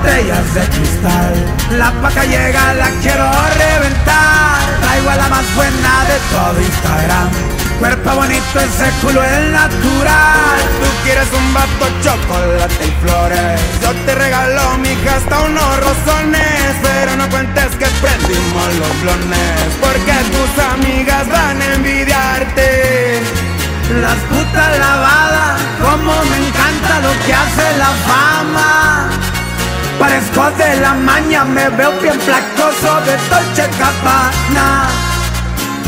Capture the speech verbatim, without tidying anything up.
botellas de cristal. La paca llega, la quiero reventar. Traigo a la más buena de todo Instagram. Cuerpo bonito, ese culo es natural. Tú quieres un vato, chocolate y flores. Yo te regalo, mija, hasta unos rosones. Pero no cuentes que prendimos los blones, porque tus amigas van a envidiarte. Las putas lavadas, como me encanta lo que hace la fama. Parezco de la maña, me veo bien placoso de Dolce Gabbana.